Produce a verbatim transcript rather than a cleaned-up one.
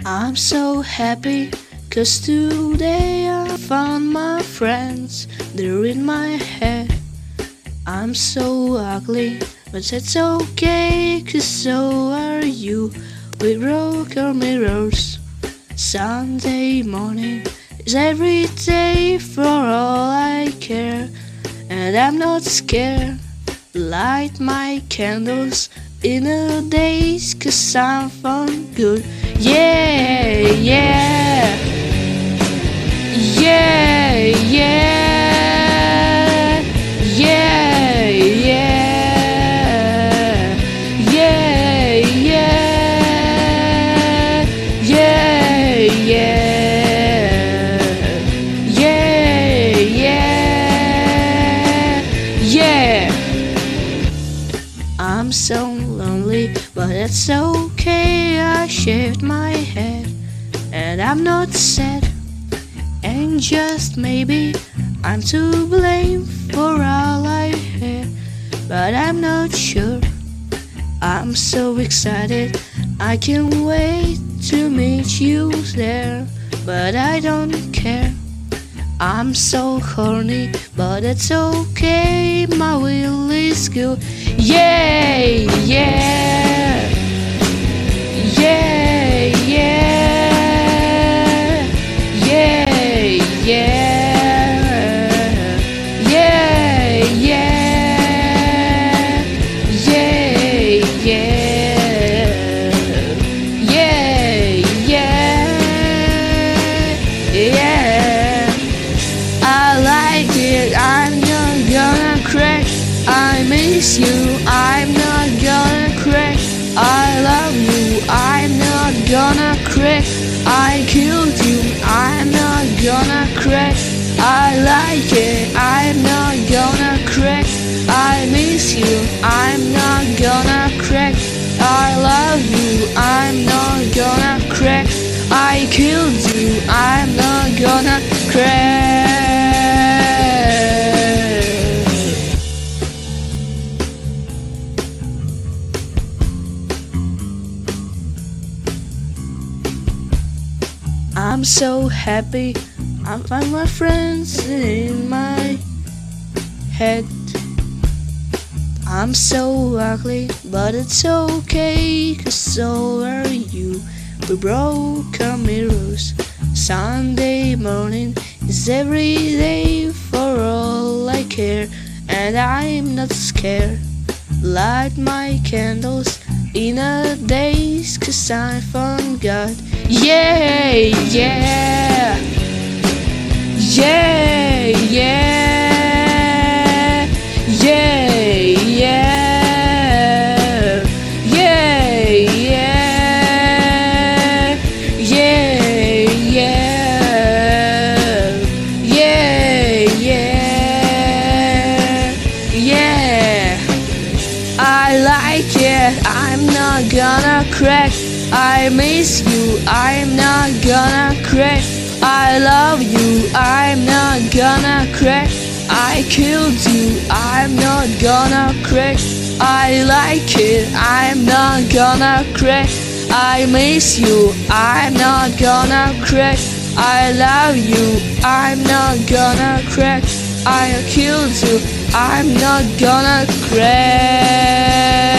I'm so happy, cause today I found my friends, they're in my head. I'm so ugly, but that's okay, cause so are you. We broke our mirrors. Sunday morning is every day for all I care, and I'm not scared. Light my candles in a daze, cause I'm fun good. Yeah, yeah, yeah, yeah, yeah, yeah, yeah, yeah, yeah, yeah, yeah, yeah. I'm so lonely, but that's okay. I shaved my head, and I'm not sad. And just maybe I'm to blame for all I had, but I'm not sure. I'm so excited, I can't wait to meet you there, but I don't care. I'm so horny, but it's okay, my will is good. Yeah, yeah, yeah, yeah, yeah, yeah, yeah, yeah, yeah, yeah, yeah, yeah, yeah. I like it, I'm not gonna crack. I miss you, I'm not gonna crack. I love you, I'm not gonna crack. I killed you, I'm not gonna crack. I like it, I'm not gonna crack. I miss you, I'm not gonna crack. I love you, I'm not gonna crack. I killed you, I'm not gonna crack. I'm so happy, I find my friends in my head. I'm so ugly, but it's okay, cause so are you. We broke our mirrors. Sunday morning is every day for all I care, and I'm not scared. Light my candles in a daze, cause I found God. Yeah, yeah, yeah, yeah, yeah, yeah, yeah, yeah, yeah, yeah, yeah, yeah. I like it, I'm not gonna crack. I miss you, I'm not gonna crack. I love you, I'm not gonna crack. I killed you, I'm not gonna crack. I like it, I'm not gonna crack. I miss you, I'm not gonna crack. I love you, I'm not gonna crack. I killed you, I'm not gonna crack.